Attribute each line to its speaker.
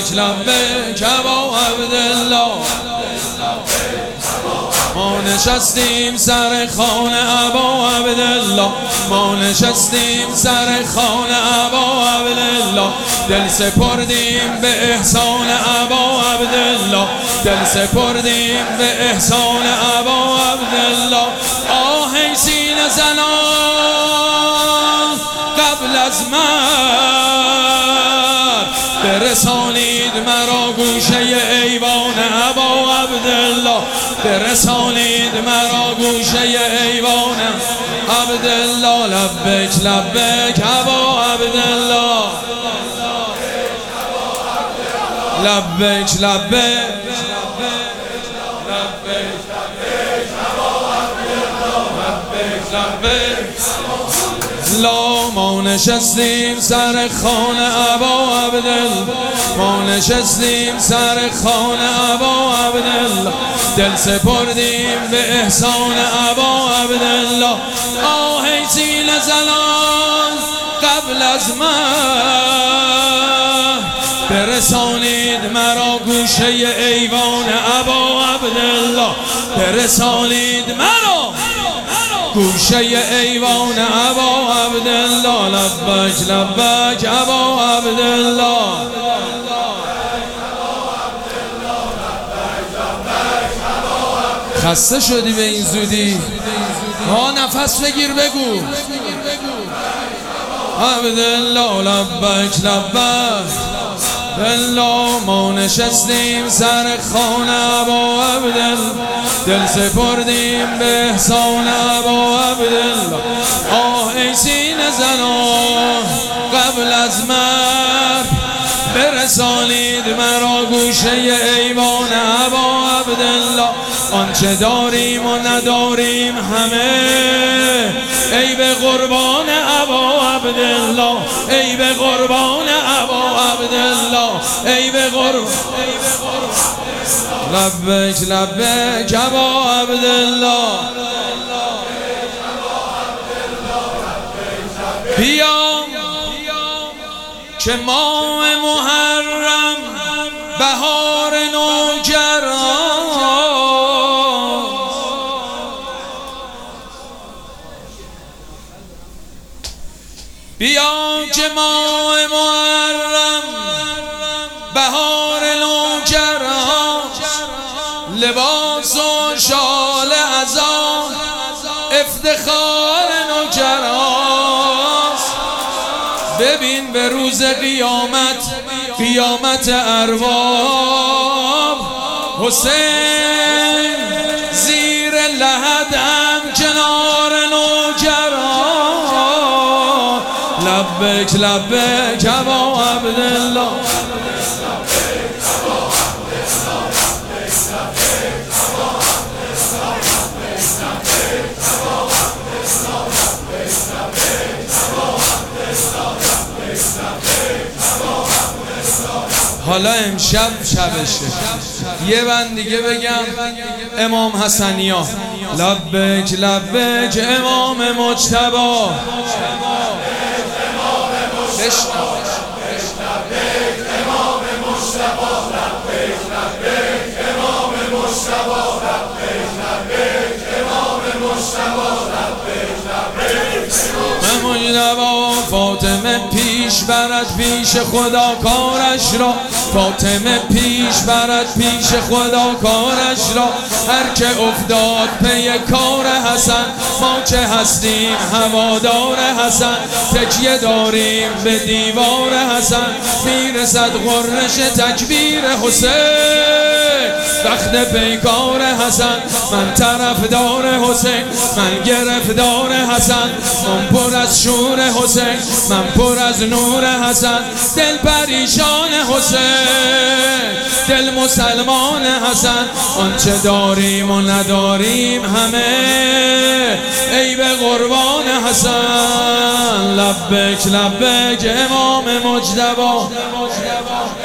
Speaker 1: لبیک لبیک ابا عبدالله. ما نشستیم سر خانه ابا عبدالله، ما نشستیم سر خانه ابا عبدالله. دل سپردیم به احسان ابا عبدالله، دل سپردیم به احسان ابا عبدالله. آه سینه زنان قبل از مرگ برسانید مرا گوشه ایوان ابا عبدالله، برسانید مرا گوشه ایوان عبدالله. لبیک لبیک ابا عبدالله، لبیک لبیک لا. ما نشستیم سر خانه ابا عبدالله، ما نشستیم سر خانه ابا عبدالله. دل سپردیم به احسان ابا عبدالله. آه سینه زنان قبل از مرگ برسانید مرا گوشه ایوان ابا عبدالله، برسانید مرا گوشه ایوان ابا عبدالله. لبیک لبیک ابا عبدالله. خسته شدی به این زودی؟ ها نفس بگیر بگو عبدالله. لبیک لبیک الله. ما نشستیم سر خانه ابا عبدالله، دل سپردیم به احسان ابا عبدالله. آه ای سینه زنان قبل از مرگ برسانید مرا گوشه ایوان ابا عبدالله. آنچه داریم و نداریم همه ای به قربان ابا عبدالله، ای به قربان ابا عبدالله، ای به قربان. لبیک لبیک ابا عبدالله. بیا که ماه محرم بهار نوگران، بیا که ماه محرم بهار نوگران. لباس و شال عزا افتخار نوگران. ببین به روز قیامت، قیامت ارباب، حسین زیر لحدم کنار نوگران. لبیک لبیک ابا عبدالله. حالا امشب شبشه، یه بند دیگه بگم امام حسنیا. لبیک لبیک امام مجتبی. فاطمه پیش برد پیش خدا کارش را، فاطمه پیش برد پیش خدا کارش را. هر که افتاد پی کار حسن، ما که هستیم هوادار حسن. تکیه داریم به دیوار حسن، میرسد غرش تکبیر حسین. وقت پیکار حسن، من طرفدار حسین، من گرفتار حسن. من پر از شور حسین، من پر از نور حسن. دل پریشان حسین، دل مسلمان حسن. آنچه داریم و نداریم همه ای به قربان حسن. لبیک لبیک امام مجتبی.